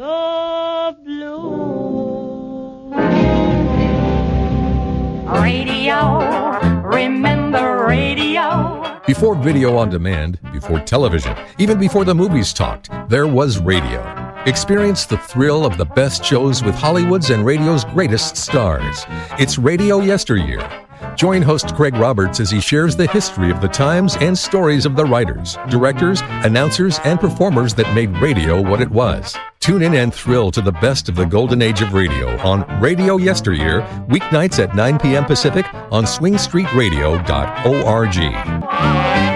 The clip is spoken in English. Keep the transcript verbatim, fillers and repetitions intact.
of blue. Radio, remember radio. Before video on demand, before television, even before the movies talked, there was radio. Experience the thrill of the best shows with Hollywood's and radio's greatest stars. It's Radio Yesteryear. Join host Craig Roberts as he shares the history of the times and stories of the writers, directors, announcers, and performers that made radio what it was. Tune in and thrill to the best of the golden age of radio on Radio Yesteryear, weeknights at nine p.m. Pacific on swing street radio dot org.